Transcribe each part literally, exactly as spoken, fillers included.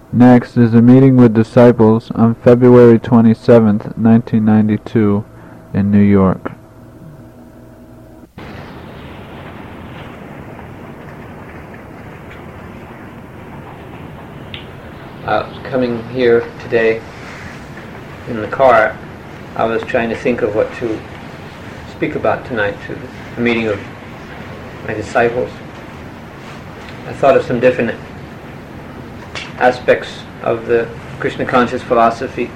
Next is a meeting with disciples on February twenty-seventh, nineteen ninety-two, in New York. Uh, coming here today in the car, I was trying to think of what to speak about tonight to the meeting of my disciples. I thought of some different aspects of the Krishna conscious philosophy,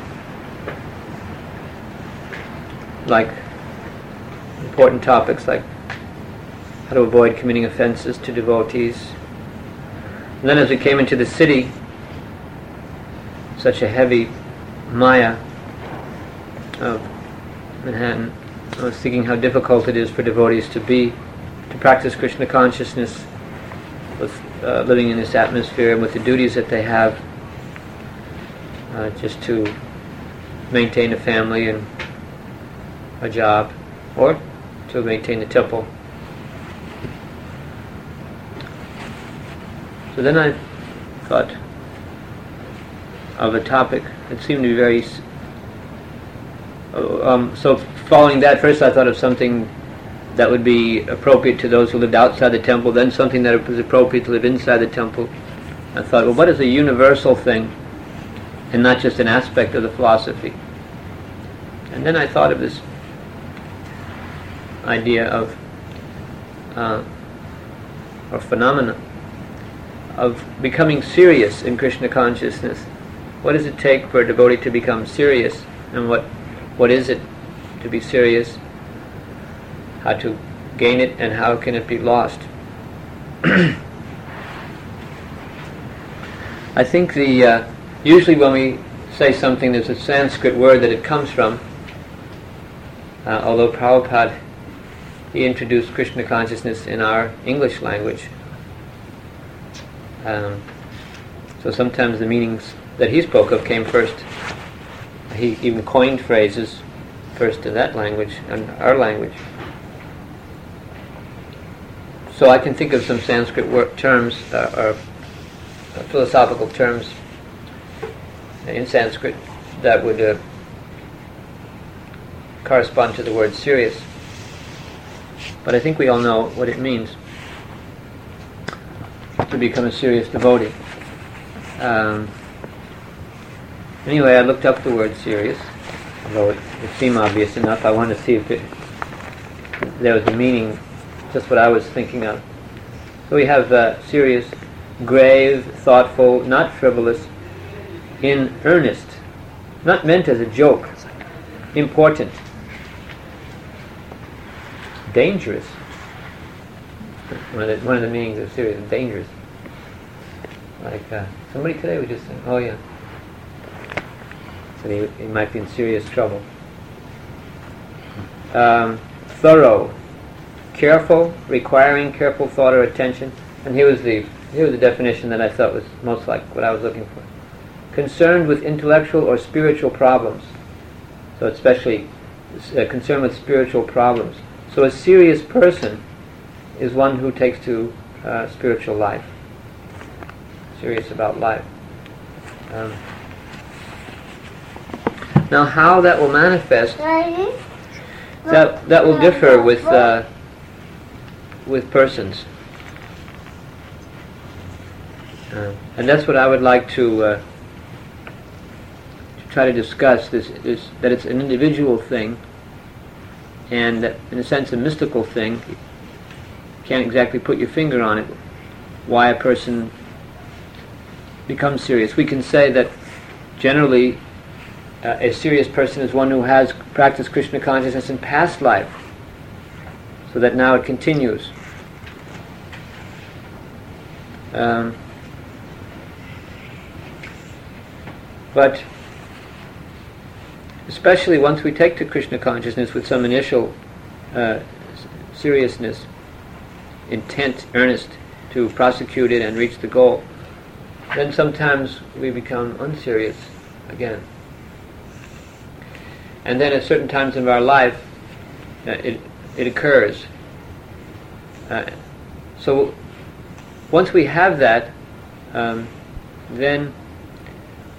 like important topics like how to avoid committing offenses to devotees. And then as we came into the city, such a heavy maya of Manhattan, I was thinking how difficult it is for devotees to be, to practice Krishna consciousness with uh, living in this atmosphere and with the duties that they have, uh, just to maintain a family and a job, or to maintain the temple. So then I thought of a topic that seemed to be very... Um, so following that, first I thought of something that would be appropriate to those who lived outside the temple, then something that was appropriate to live inside the temple. I thought, well, what is a universal thing and not just an aspect of the philosophy? And then I thought of this idea of, uh, or phenomena, of becoming serious in Krishna consciousness. What does it take for a devotee to become serious, and what what is it to be serious? How to gain it, and how can it be lost? I think the uh, usually when we say something, there's a Sanskrit word that it comes from. Uh, although Prabhupada, he introduced Krishna consciousness in our English language. Um, so sometimes the meanings that he spoke of came first. He even coined phrases first in that language, and our language. So I can think of some Sanskrit word terms, uh, or uh, philosophical terms in Sanskrit that would uh, correspond to the word serious. But I think we all know what it means to become a serious devotee. Um, anyway, I looked up the word serious, although it, it seemed obvious enough. I wanted to see if, it, if there was a meaning, just what I was thinking of. So we have uh, serious, grave, thoughtful, not frivolous, in earnest, not meant as a joke, important, dangerous. One of the, one of the meanings of serious is dangerous. Like uh, somebody today was just saying, oh yeah, so he, he might be in serious trouble. Um, thorough, careful, requiring careful thought or attention. And here was the here was the definition that I thought was most like what I was looking for. Concerned with intellectual or spiritual problems. So especially uh, concerned with spiritual problems. So a serious person is one who takes to uh, spiritual life. Serious about life. Um, now how that will manifest, that that will differ with uh, with persons. Uh, and that's what I would like to, uh, to try to discuss, this, this, that it's an individual thing, and that in a sense a mystical thing. You can't exactly put your finger on it, why a person becomes serious. We can say that generally uh, a serious person is one who has practiced Krishna consciousness in past life, so that now it continues. Um, but especially once we take to Krishna consciousness with some initial uh, seriousness, intent, earnest to prosecute it and reach the goal, then sometimes we become unserious again. And then at certain times of our life, uh, it it occurs. Uh, so once we have that, um, then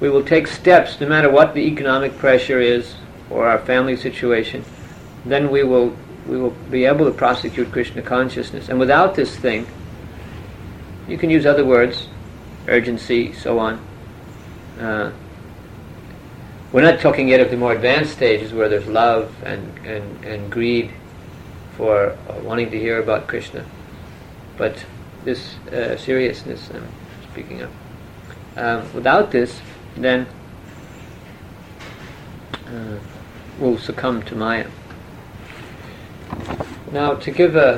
we will take steps, no matter what the economic pressure is or our family situation, then we will we will be able to prosecute Krishna consciousness. And without this thing, you can use other words, urgency, so on. Uh, we're not talking yet of the more advanced stages where there's love and, and, and greed for uh, wanting to hear about Krishna. But this uh, seriousness I'm speaking of. Um, without this, then uh, we'll succumb to Maya. Now, to give a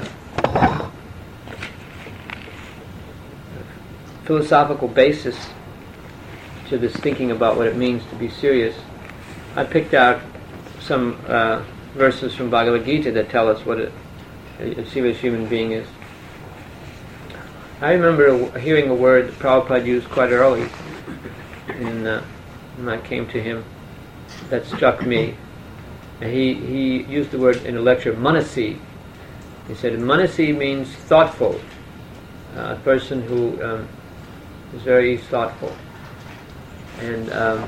philosophical basis to this thinking about what it means to be serious, I picked out some uh, verses from Bhagavad Gita that tell us what a, a serious human being is. I remember hearing a word that Prabhupada used quite early in, uh, when I came to him that struck me. And he, he used the word in a lecture, manasi. He said, manasi means thoughtful, uh, a person who um, is very thoughtful. And um,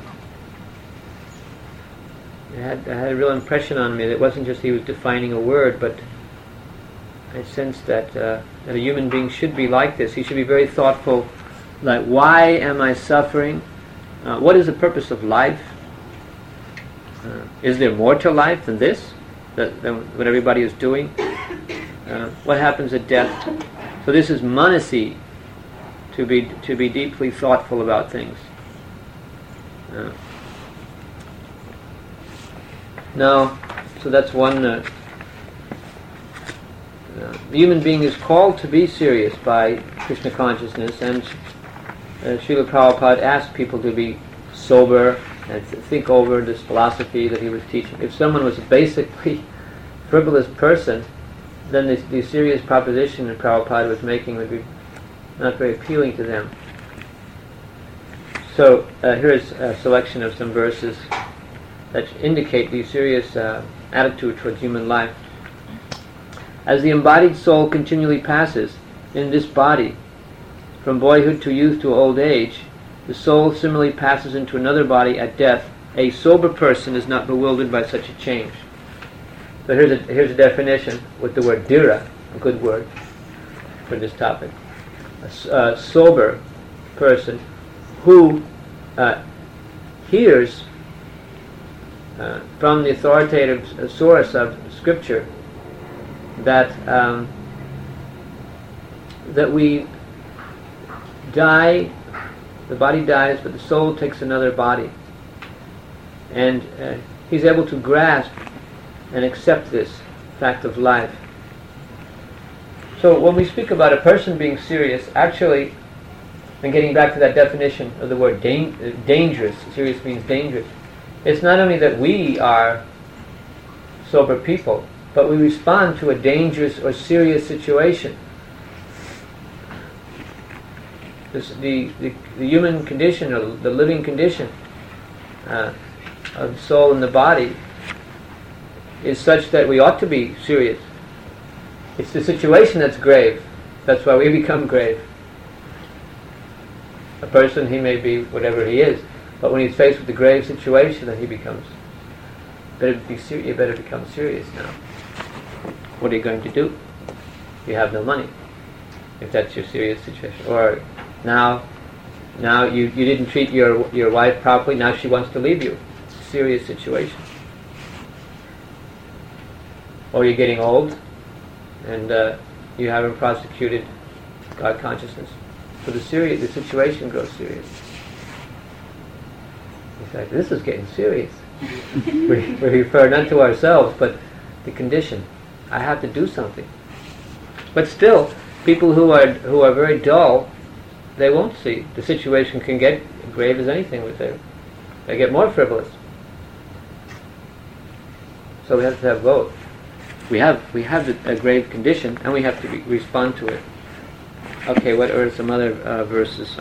it, had, it had a real impression on me. It wasn't just he was defining a word, but I sensed that, uh, that a human being should be like this. He should be very thoughtful, like, why am I suffering? Uh, what is the purpose of life? Uh, is there more to life than this, that, than what everybody is doing? Uh, what happens at death? So this is manasi, to be to be deeply thoughtful about things. Uh, now, so that's one. Uh, uh, the human being is called to be serious by Krishna consciousness, and uh, Srila Prabhupada asked people to be sober and to think over this philosophy that he was teaching. If someone was a basically frivolous person, then the, the serious proposition that Prabhupada was making would be not very appealing to them. So uh, here is a selection of some verses that indicate the serious uh, attitude towards human life. As the embodied soul continually passes in this body, from boyhood to youth to old age, the soul similarly passes into another body at death. A sober person is not bewildered by such a change. So here's a, here's a definition with the word dhira, a good word for this topic. A, a sober person who uh, hears uh, from the authoritative source of Scripture that um, that we die, the body dies, but the soul takes another body. And uh, he's able to grasp and accept this fact of life. So when we speak about a person being serious, actually, and getting back to that definition of the word dan- uh, dangerous, serious means dangerous, it's not only that we are sober people, but we respond to a dangerous or serious situation. This, the, the, the human condition, or the living condition uh, of the soul and the body, is such that we ought to be serious. It's the situation that's grave. That's why we become grave. A person, he may be whatever he is, but when he's faced with the grave situation, then he becomes, better be ser- you better become serious now. What are you going to do? You have no money, if that's your serious situation. Or now, now you, you didn't treat your your wife properly, now she wants to leave you. Serious situation. Or you're getting old, and uh, you haven't prosecuted God consciousness. So the serious, the situation grows serious. It's like, this is getting serious. we, we refer not to ourselves, but the condition. I have to do something. But still, people who are who are very dull, they won't see. The situation can get grave as anything with them. They get more frivolous. So we have to have both. We have we have a grave condition, and we have to re- respond to it. Okay, what are some other uh, verses?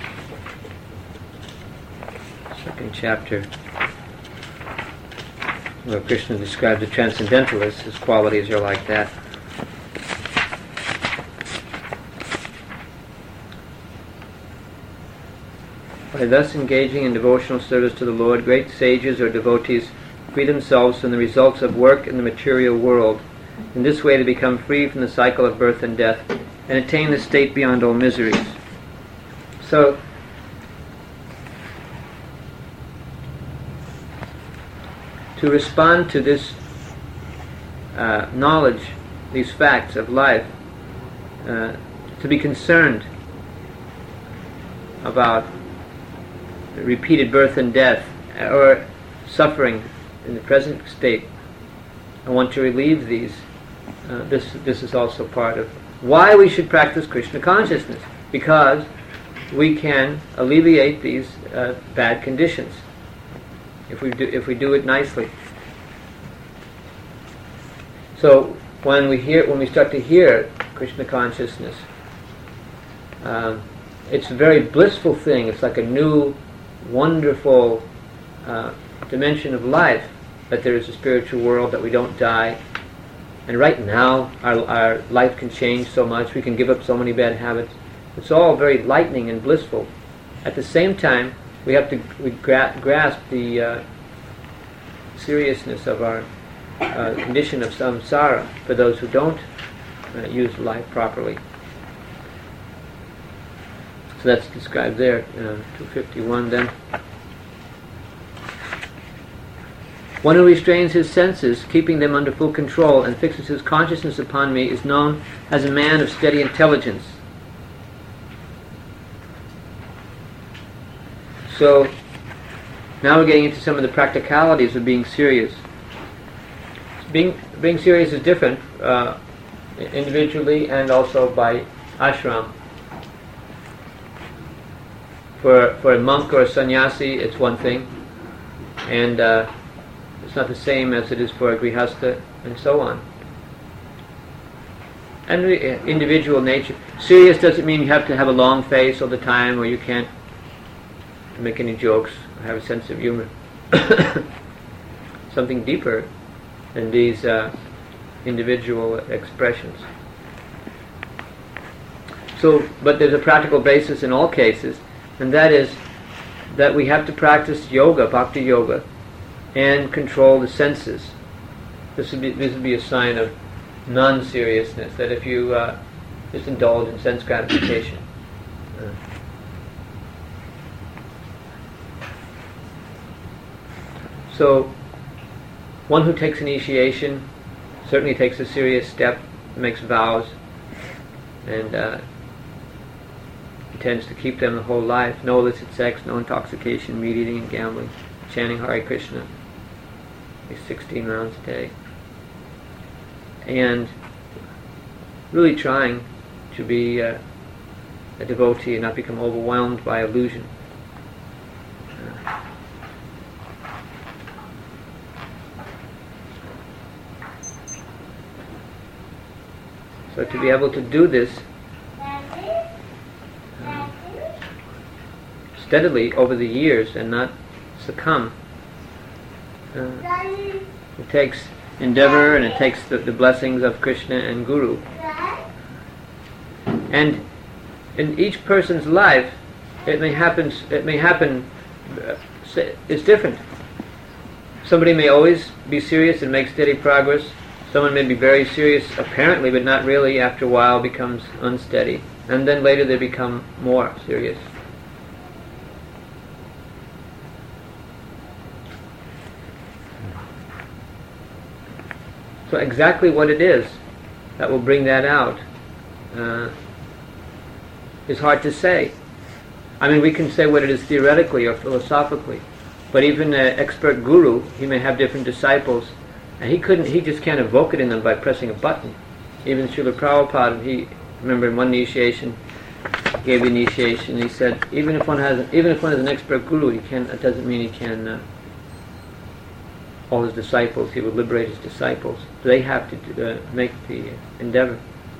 Second chapter. where Krishna describes the transcendentalists, his qualities are like that. By thus engaging in devotional service to the Lord, great sages or devotees free themselves from the results of work in the material world. In this way they become free from the cycle of birth and death and attain the state beyond all miseries. So, to respond to this uh, knowledge, these facts of life, uh, to be concerned about repeated birth and death or suffering in the present state, I want to relieve these. Uh, this this is also part of why we should practice Krishna consciousness, because we can alleviate these uh, bad conditions if we do if we do it nicely. So when we hear when we start to hear Krishna consciousness, um, it's a very blissful thing. It's like a new, wonderful uh, dimension of life, that there is a spiritual world, that we don't die. And right now, our, our life can change so much. We can give up so many bad habits. It's all very lightening and blissful. At the same time, we have to we gra- grasp the uh, seriousness of our uh, condition of samsara for those who don't uh, use life properly. So that's described there, uh, two fifty-one then. One who restrains his senses, keeping them under full control, and fixes his consciousness upon me is known as a man of steady intelligence. So, now we're getting into some of the practicalities of being serious. Being, being serious is different, uh, individually and also by ashram. For, for a monk or a sannyasi, it's one thing, and uh, it's not the same as it is for a grihastha, and so on. And uh, individual nature. Serious doesn't mean you have to have a long face all the time, or you can't make any jokes, or have a sense of humor. Something deeper than these uh, individual expressions. So, but there's a practical basis in all cases, and that is that we have to practice yoga, bhakti yoga, and control the senses. This would be, this would be a sign of non-seriousness, that if you uh, just indulge in sense gratification. Uh. So, one who takes initiation certainly takes a serious step, makes vows, and uh, intends to keep them the whole life. No illicit sex, no intoxication, meat eating and gambling, chanting Hare Krishna, these sixteen rounds a day. And really trying to be uh, a devotee and not become overwhelmed by illusion. Uh, so to be able to do this uh, steadily over the years and not succumb, uh, it takes endeavor, and it takes the, the blessings of Krishna and Guru. And in each person's life, it may happen. It may happen. Uh, it's different. Somebody may always be serious and make steady progress. Someone may be very serious, apparently, but not really. After a while, becomes unsteady, and then later they become more serious. So exactly what it is that will bring that out uh, is hard to say. I mean, we can say what it is theoretically or philosophically, but even an expert guru, he may have different disciples, and he couldn't. He just can't evoke it in them by pressing a button. Even Srila Prabhupada, he remember in one initiation, gave the initiation. He said, even if one has, even if one is an expert guru, he can. It doesn't mean he can. Uh, all his disciples, he would liberate his disciples. They have to uh, make the endeavor.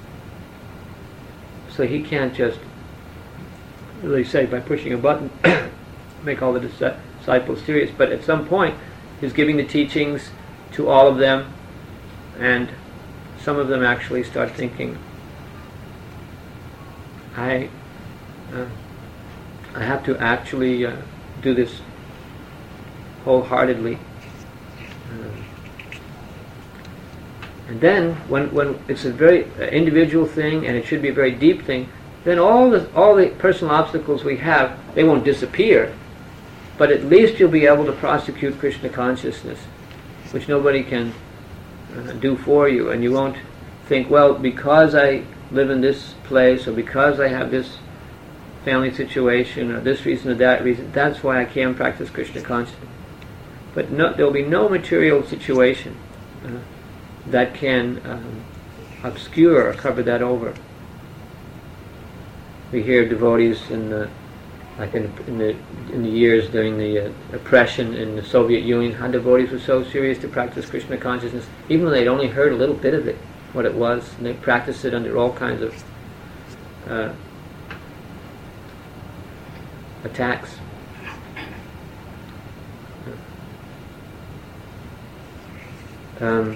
So he can't just really say by pushing a button, make all the dis- disciples serious. But at some point, he's giving the teachings, to all of them, and some of them actually start thinking, I, uh, I have to actually uh, do this wholeheartedly. Um, and then, when, when it's a very uh, individual thing, and it should be a very deep thing, then all the all the personal obstacles we have, they won't disappear, but at least you'll be able to prosecute Krishna consciousness, which nobody can uh, do for you, and you won't think, well, because I live in this place, or because I have this family situation, or this reason or that reason, that's why I can practice Krishna consciousness. But no, there will be no material situation uh, that can um, obscure or cover that over. We hear devotees in the, like in, in the in the years during the uh, oppression in the Soviet Union, how devotees were so serious to practice Krishna consciousness, even though they'd only heard a little bit of it, what it was, and they practiced it under all kinds of uh, attacks. Um,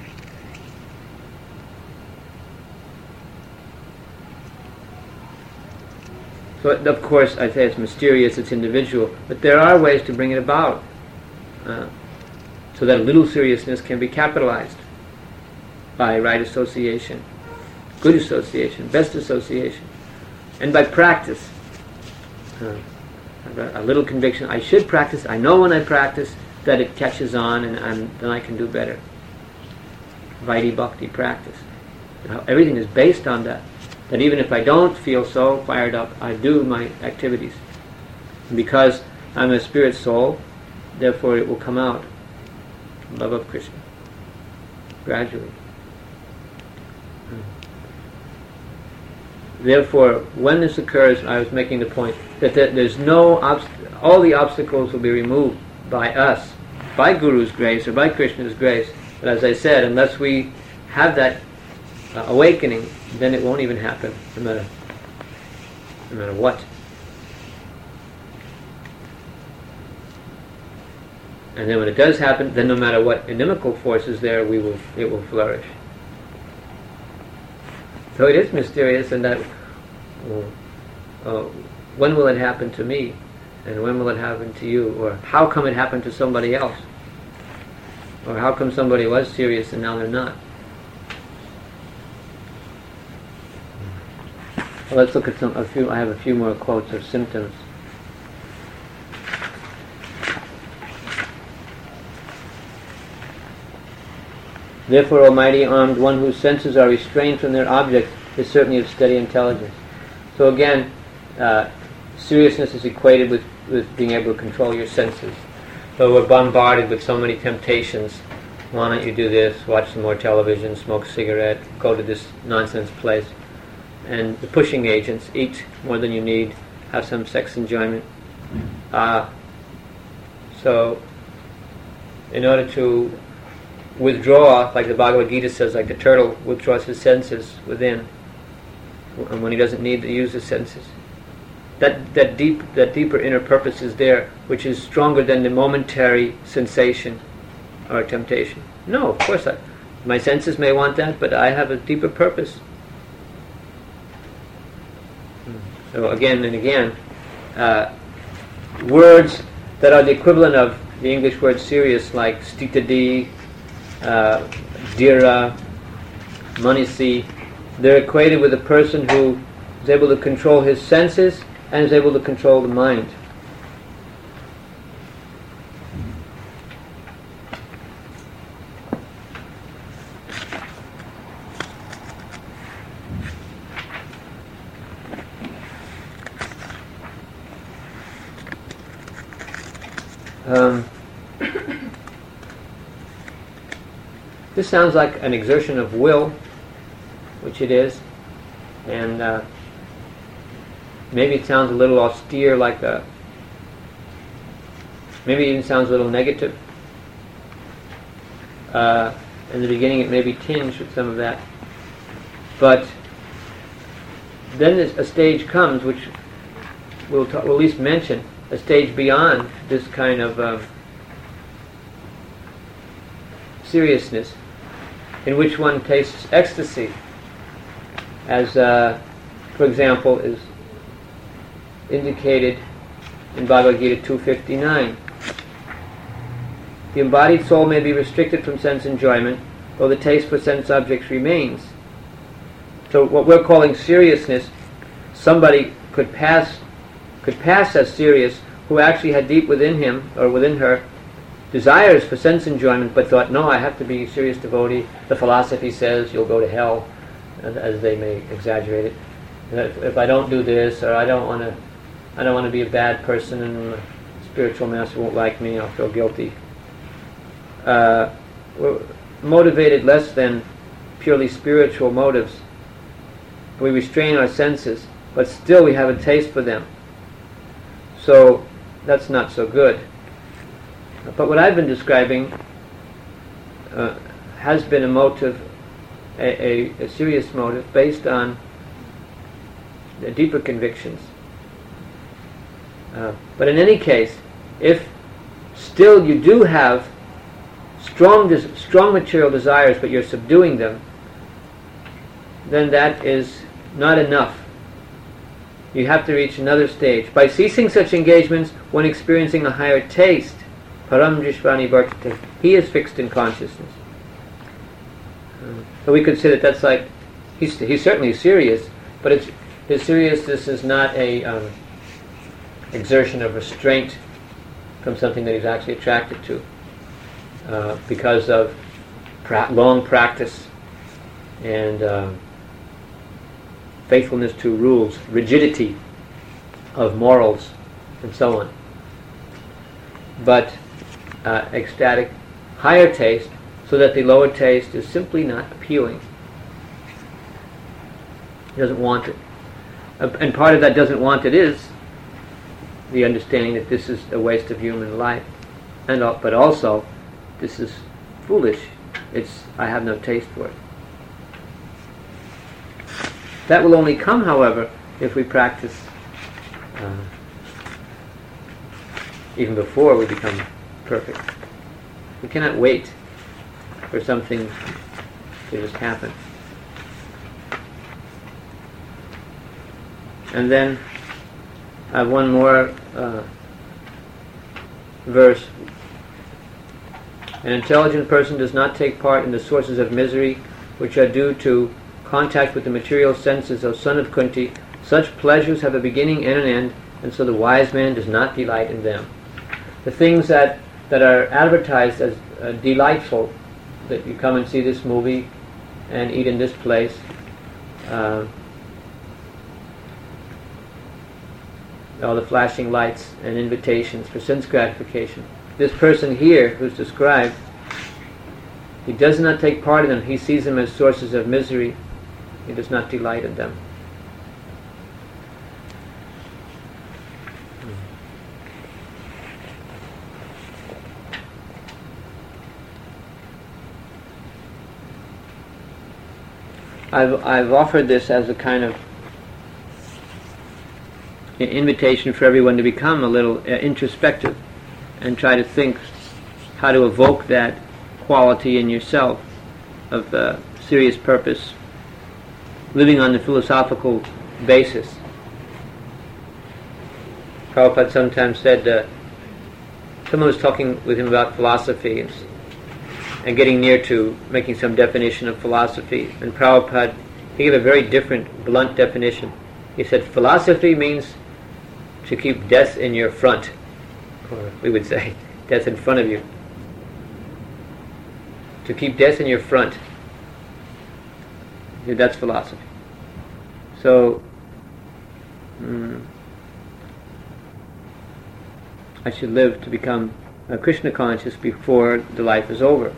so, of course, I say it's mysterious, it's individual, but there are ways to bring it about, uh, so that a little seriousness can be capitalized by right association, good association, best association, and by practice. Uh, a little conviction, I should practice, I know when I practice that it catches on, and I'm, then I can do better. Vaidhi Bhakti practice. Now, everything is based on that. That even if I don't feel so fired up, I do my activities. And because I'm a spirit soul, therefore it will come out. Love of Krishna. Gradually. Therefore, when this occurs, I was making the point that there's no obst- all the obstacles will be removed by us, by Guru's grace or by Krishna's grace. But as I said, unless we have that uh, awakening, then it won't even happen, no matter, no matter what. And then when it does happen, then no matter what inimical force is there, we will it will flourish. So it is mysterious in that uh, uh, when will it happen to me, and when will it happen to you, or how come it happened to somebody else, or how come somebody was serious and now they're not. Well, let's look at some. A few. I have a few more quotes of symptoms. Therefore, Almighty armed, one whose senses are restrained from their objects is certainly of steady intelligence. So again, uh, seriousness is equated with, with being able to control your senses. So we're bombarded with so many temptations. Why don't you do this? Watch some more television, smoke a cigarette, go to this nonsense place. And the pushing agents, eat more than you need, have some sex enjoyment. Uh, so, in order to withdraw, like the Bhagavad Gita says, like the turtle withdraws his senses within, and when he doesn't need to use his senses, that that deep, that deeper inner purpose is there, which is stronger than the momentary sensation or temptation. No, of course I, my senses may want that, but I have a deeper purpose. So again and again, uh, words that are the equivalent of the English word serious, like stitadi, uh, dhira, manisi, they're equated with a person who is able to control his senses and is able to control the mind. Um, this sounds like an exertion of will, which it is, and uh, maybe it sounds a little austere, like a, maybe it even sounds a little negative. Uh, in the beginning it may be tinged with some of that, but then a stage comes, which we'll, ta- we'll at least mention, a stage beyond this kind of uh, seriousness in which one tastes ecstasy, as, uh, for example, is indicated in Bhagavad Gita two fifty-nine. The embodied soul may be restricted from sense enjoyment, though the taste for sense objects remains. So what we're calling seriousness, somebody could pass could pass as serious who actually had deep within him or within her desires for sense enjoyment, but thought, no, I have to be a serious devotee. The philosophy says you'll go to hell, as they may exaggerate it. If, if I don't do this, or I don't want to, I don't want to be a bad person, and the spiritual master won't like me, I'll feel guilty. Uh, we're motivated less than purely spiritual motives. We restrain our senses, but still we have a taste for them. So that's not so good. But what I've been describing uh, has been a motive, a, a, a serious motive based on the deeper convictions. Uh, but in any case, if still you do have strong, des- strong material desires, but you're subduing them, then that is not enough. You have to reach another stage. By ceasing such engagements, one experiencing a higher taste, param drishvani vartate, he is fixed in consciousness. Uh, so we could say that that's like, he's, he's certainly serious, but it's, his seriousness is not a um, exertion of restraint from something that he's actually attracted to, uh, because of pra- long practice and uh, faithfulness to rules, rigidity of morals, and so on. But uh, ecstatic, higher taste, so that the lower taste is simply not appealing. He doesn't want it. Uh, and part of that doesn't want it is the understanding that this is a waste of human life, and uh, but also this is foolish. It's I have no taste for it. That will only come, however, if we practice uh, even before we become perfect. We cannot wait for something to just happen. And then I have one more uh, verse. An intelligent person does not take part in the sources of misery which are due to contact with the material senses, O son of Kunti. Such pleasures have a beginning and an end, and so the wise man does not delight in them. The things that, that are advertised as uh, delightful, that you come and see this movie and eat in this place, uh, all the flashing lights and invitations for sense gratification. This person here who's described, he does not take part in them. He sees them as sources of misery. He does not delight in them. I've I've offered this as a kind of an invitation for everyone to become a little uh, introspective and try to think how to evoke that quality in yourself of uh, serious purpose, living on the philosophical basis. Prabhupada sometimes said, uh, someone was talking with him about philosophy and, and getting near to making some definition of philosophy, and Prabhupada, he gave a very different, blunt definition. He said, philosophy means to keep death in your front, or we would say, death in front of you. To keep death in your front. That's philosophy. So, mm, I should live to become uh, Krishna conscious before the life is over.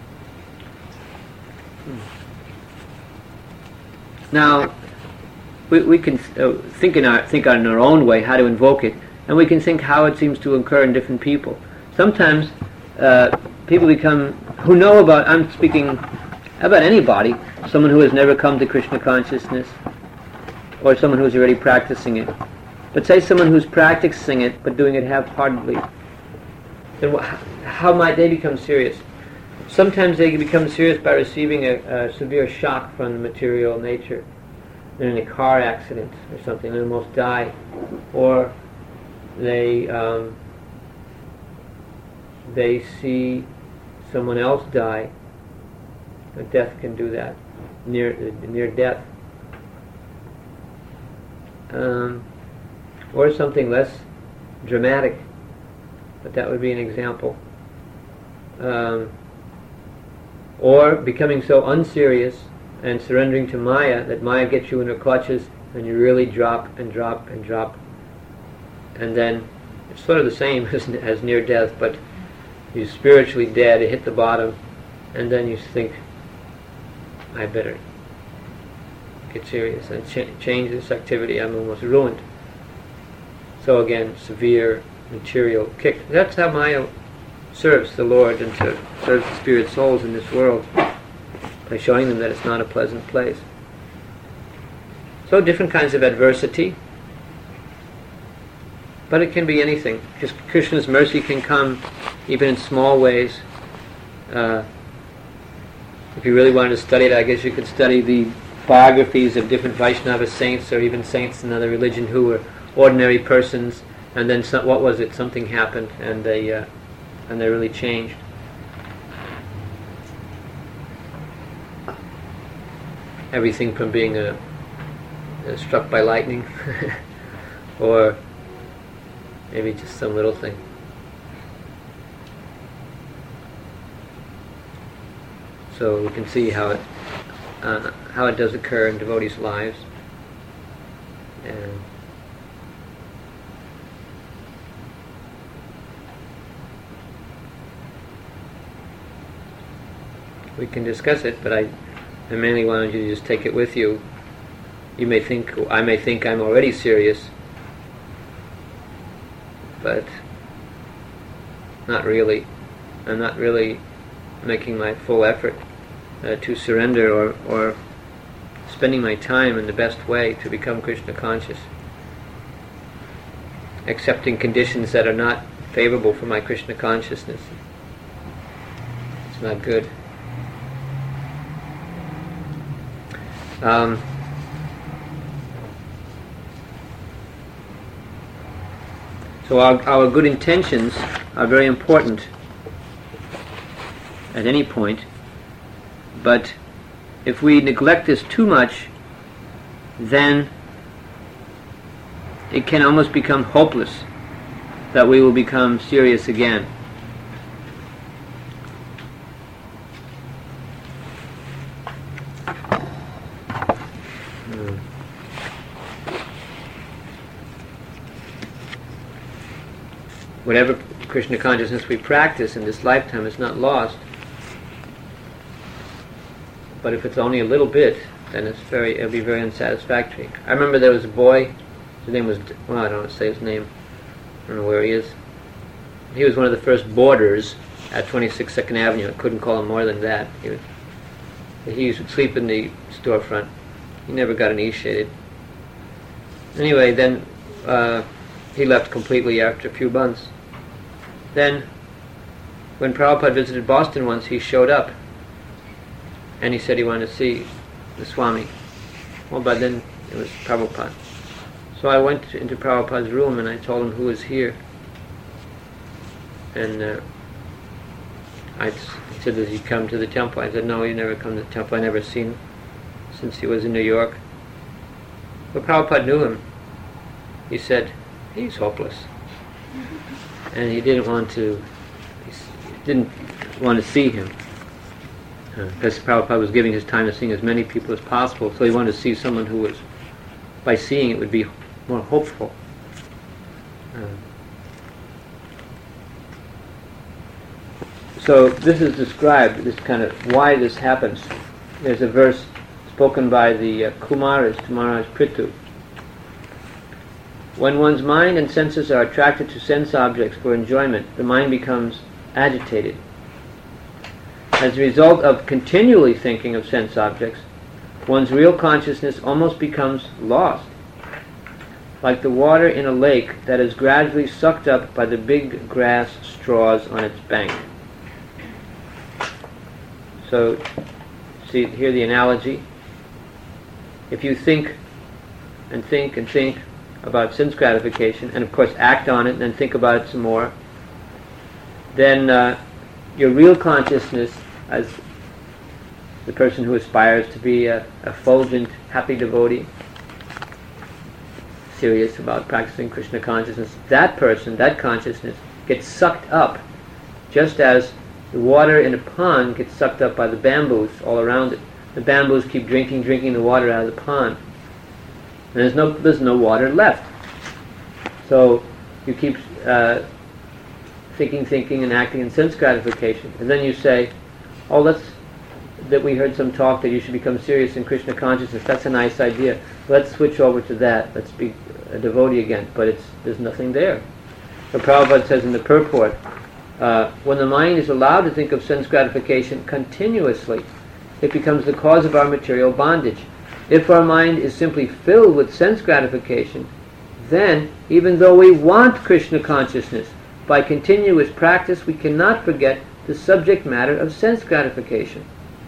Now, we, we can uh, think in our think in our own way how to invoke it, and we can think how it seems to occur in different people. Sometimes uh, people become who know about. I'm speaking about anybody, someone who has never come to Krishna consciousness, or someone who's already practicing it. But say someone who's practicing it but doing it half-heartedly, then wh- how might they become serious? Sometimes they become serious by receiving a, a severe shock from the material nature. They're in a car accident or something, they almost die, or they um, they see someone else die. Death can do that, near near death, um, or something less dramatic. But that would be an example. Um, or becoming so unserious and surrendering to Maya that Maya gets you in her clutches and you really drop and drop and drop. And then it's sort of the same as, as near death, but you're spiritually dead, you hit the bottom, and then you think, I better get serious and ch- change this activity, I'm almost ruined. So again, severe material kick. That's how Maya serves the Lord and to serves the spirit souls in this world, by showing them that it's not a pleasant place. So different kinds of adversity, but it can be anything. Just Krishna's mercy can come even in small ways. Uh, if you really wanted to study it, I guess you could study the biographies of different Vaishnava saints, or even saints in another religion who were ordinary persons, and then some, what was it? Something happened, and they uh, and they really changed. Everything from being a, a struck by lightning, or maybe just some little thing. So we can see how it uh, how it does occur in devotees' lives, and we can discuss it. But I, I mainly wanted you to just take it with you. You may think I may think I'm already serious, but not really. I'm not really making my full effort uh, to surrender, or, or spending my time in the best way to become Krishna conscious. Accepting conditions that are not favorable for my Krishna consciousness. It's not good. Um, so our, our good intentions are very important at any point, but if we neglect this too much, then it can almost become hopeless that we will become serious again. Hmm. Whatever Krishna consciousness we practice in this lifetime is not lost. But if it's only a little bit, then it's very, it'll be very unsatisfactory. I remember there was a boy, his name was, well, I don't want to say his name, I don't know where he is. He was one of the first boarders at twenty-six Second Avenue. I couldn't call him more than that. He, was, he used to sleep in the storefront. He never got initiated. Anyway, then uh, he left completely after a few months. Then, when Prabhupada visited Boston once, he showed up. And he said he wanted to see the Swami. Well, but then it was Prabhupada. So I went to, into Prabhupada's room and I told him who was here. And uh, I he said, "Does he come to the temple?" I said, "No, he never come to the temple. I never seen him since he was in New York." But Prabhupada knew him. He said, "He's hopeless," and he didn't want to. He didn't want to see him. Because uh, Prabhupada was giving his time to seeing as many people as possible, so he wanted to see someone who was, by seeing it, would be more hopeful. Uh, so this is described, this kind of, why this happens. There's a verse spoken by the uh, Kumaras to Maharaj Prithu. When one's mind and senses are attracted to sense objects for enjoyment, the mind becomes agitated. As a result of continually thinking of sense objects, one's real consciousness almost becomes lost, like the water in a lake that is gradually sucked up by the big grass straws on its bank. So, see, hear the analogy. If you think and think and think about sense gratification, and of course act on it, and then think about it some more, then uh, your real consciousness, as the person who aspires to be a, a fulgent, happy devotee, serious about practicing Krishna consciousness, that person, that consciousness, gets sucked up, just as the water in a pond gets sucked up by the bamboos all around it. The bamboos keep drinking, drinking the water out of the pond. And there's no, there's no water left. So you keep uh, thinking, thinking, and acting in sense gratification. And then you say, oh, let's, that we heard some talk that you should become serious in Krishna consciousness. That's a nice idea. Let's switch over to that. Let's be a devotee again. But it's, there's nothing there. So Prabhupada says in the purport, uh, when the mind is allowed to think of sense gratification continuously, it becomes the cause of our material bondage. If our mind is simply filled with sense gratification, then, even though we want Krishna consciousness, by continuous practice we cannot forget the subject matter of sense gratification.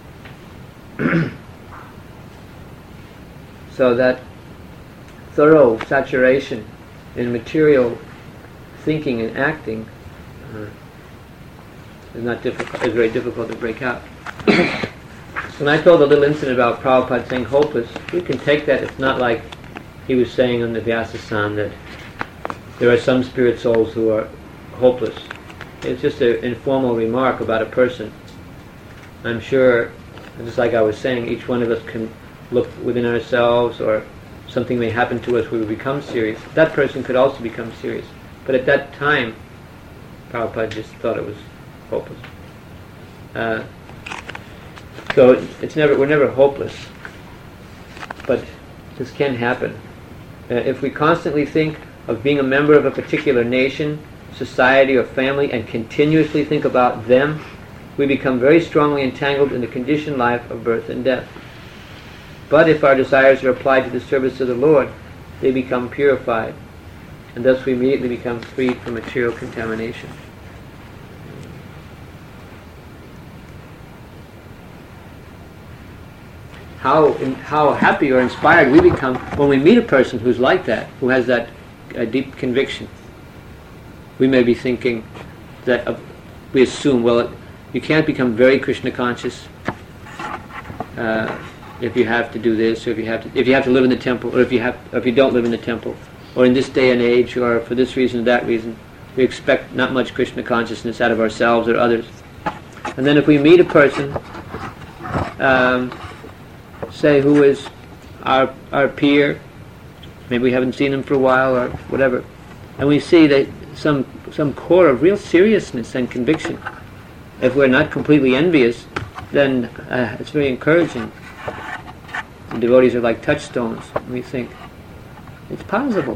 So that thorough saturation in material thinking and acting uh, is not difficult. Is very difficult to break out. When I told a little incident about Prabhupada saying hopeless, we can take that. It's not like he was saying on the Vyasa-san that there are some spirit souls who are hopeless. It's just an informal remark about a person. I'm sure, just like I was saying, each one of us can look within ourselves, or something may happen to us where we become serious. That person could also become serious. But at that time, Prabhupada just thought it was hopeless. Uh, so it's never we're never hopeless. But this can happen. Uh, if we constantly think of being a member of a particular nation, society, or family, and continuously think about them, we become very strongly entangled in the conditioned life of birth and death. But if our desires are applied to the service of the Lord, they become purified, and thus we immediately become freed from material contamination. How in, how happy or inspired we become when we meet a person who's like that, who has that uh, deep conviction. We may be thinking that uh, we assume, well, it, you can't become very Krishna conscious uh, if you have to do this, or if you have to if you have to live in the temple, or if you have or if you don't live in the temple, or in this day and age, or for this reason or that reason. We expect not much Krishna consciousness out of ourselves or others. And then if we meet a person, um, say who is our our peer, maybe we haven't seen him for a while or whatever, and we see that some some core of real seriousness and conviction. If we're not completely envious, then uh, it's very encouraging. The devotees are like touchstones. We think, it's possible.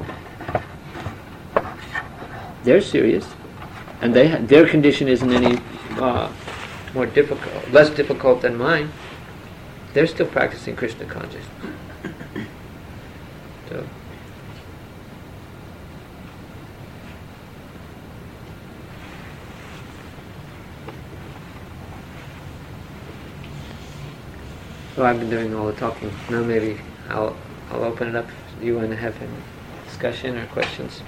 They're serious, and they ha- their condition isn't any uh, more difficult, less difficult than mine. They're still practicing Krishna consciousness. So, so I've been doing all the talking. Now maybe I'll I'll open it up. Do you want to have any discussion or questions?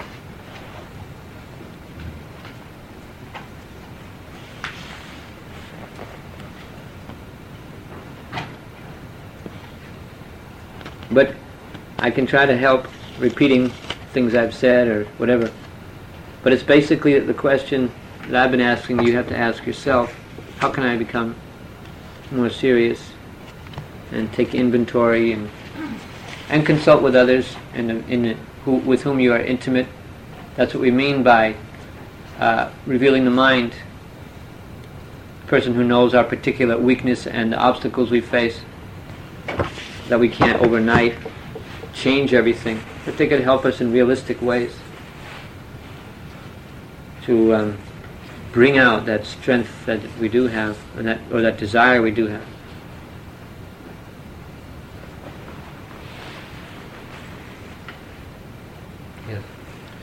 But I can try to help repeating things I've said or whatever. But it's basically the question that I've been asking you have to ask yourself: how can I become more serious and take inventory and and consult with others in, in who, with whom you are intimate? That's what we mean by uh, revealing the mind. A person who knows our particular weakness and the obstacles we face, that we can't overnight change everything, but they could help us in realistic ways to um, bring out that strength that we do have, and that or that desire we do have. Yeah.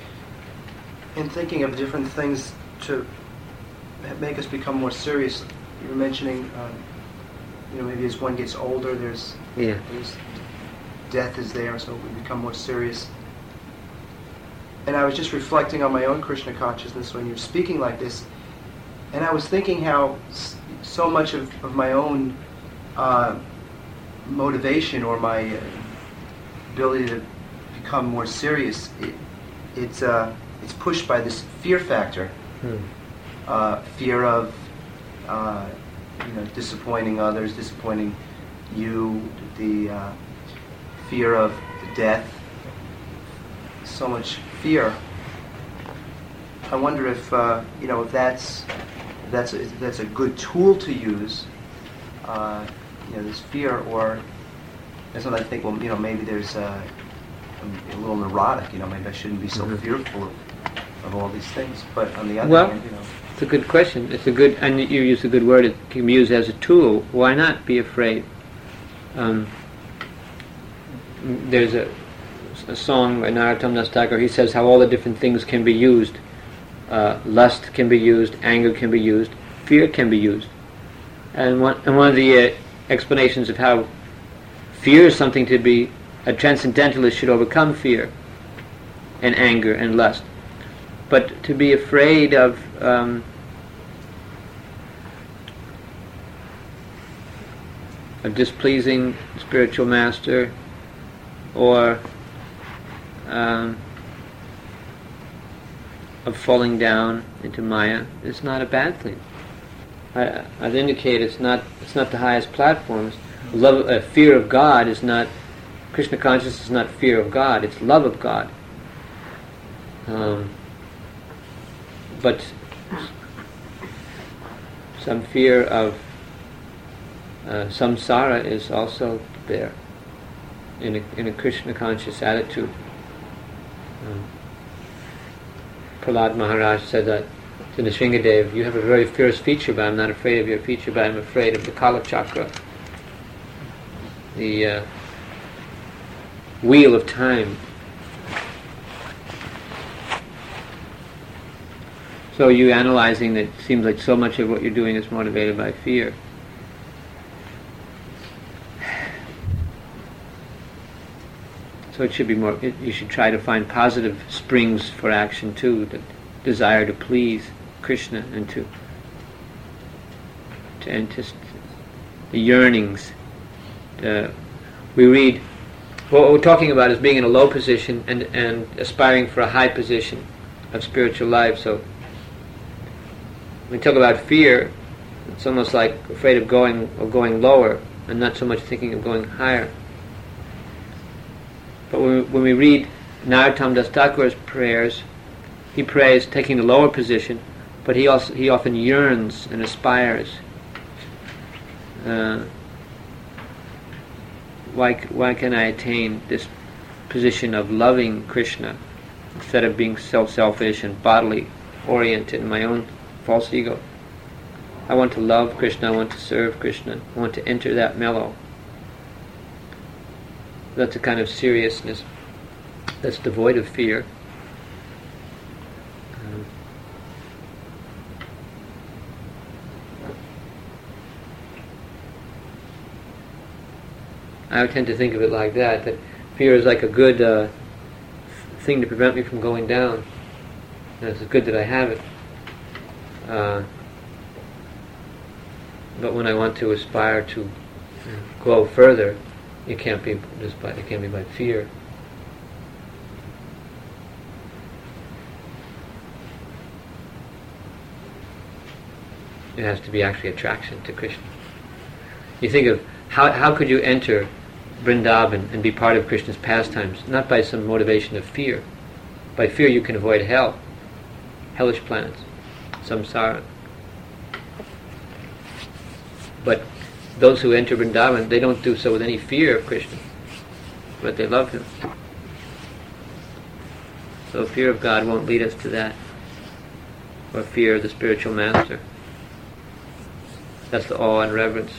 In thinking of different things to make us become more serious, you were mentioning, um, you know, maybe as one gets older, there's, Yeah. there's death is there, so we become more serious. And I was just reflecting on my own Krishna consciousness when you were speaking like this, and I was thinking how s- so much of, of my own uh, motivation or my uh, ability to become more serious, it, it's uh, it's pushed by this fear factor, Hmm. uh, fear of uh, you know disappointing others, disappointing you, the uh, fear of death. So much fear. I wonder if uh, you know if that's if that's a, if that's a good tool to use. Uh, you know, this fear, or and sometimes I think, well, you know, maybe there's uh, I'm a little neurotic. You know, maybe I shouldn't be so Mhm. fearful of, of all these things. But on the other Well, hand, you know, It's a good question. It's a good, and you use a good word. It can be used as a tool. Why not be afraid? Um, there's a, a song by Narottam Das Thakur. He says how all the different things can be used. Uh, lust can be used. Anger can be used. Fear can be used. And one, and one of the uh, explanations of how fear is something to be, a transcendentalist should overcome fear and anger and lust. But to be afraid of um, of displeasing spiritual master, or um, of falling down into Maya, is not a bad thing. I, I've indicated it's not it's not the highest platforms. Love, uh, fear of God is not Krishna consciousness is not fear of God. It's love of God. Um, but some fear of uh, samsara is also there in a, in a Krishna conscious attitude. Um, Prahlad Maharaj said that to Nrsingadev, you have a very fierce feature, but I'm not afraid of your feature, but I'm afraid of the Kala Chakra, the uh, wheel of time. So you analyzing that, it seems like so much of what you're doing is motivated by fear. So it should be more, it, you should try to find positive springs for action too, the desire to please Krishna and to, to and just the yearnings. The, we read, what we're talking about is being in a low position and, and aspiring for a high position of spiritual life. So when we talk about fear, it's almost like afraid of going of going lower and not so much thinking of going higher. But when we, when we read Narottam Das Thakur's prayers, he prays taking the lower position, but he also he often yearns and aspires. Uh, why why can I attain this position of loving Krishna instead of being self-selfish and bodily oriented in my own false ego? I want to love Krishna, I want to serve Krishna, I want to enter that mellow. That's a kind of seriousness that's devoid of fear. Um, I tend to think of it like that, that fear is like a good uh, thing to prevent me from going down. And it's good that I have it. Uh, but when I want to aspire to go further, it can't be just by it can't be by fear. It has to be actually attraction to Krishna. You think of how how could you enter Vrindavan and be part of Krishna's pastimes? Not by some motivation of fear. By fear you can avoid hell, hellish planets, samsara. But those who enter Vrindavan, they don't do so with any fear of Krishna, but they love him. So fear of God won't lead us to that, or fear of the spiritual master. That's the awe and reverence.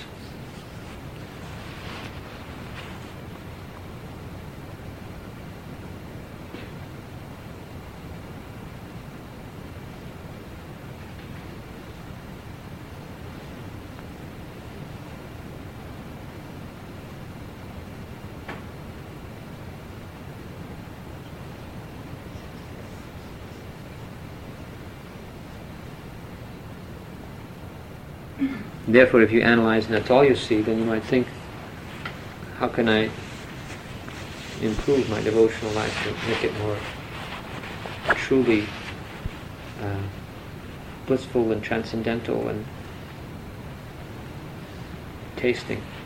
Therefore, if you analyze and that's all you see, then you might think, how can I improve my devotional life and make it more truly uh, blissful and transcendental and tasting?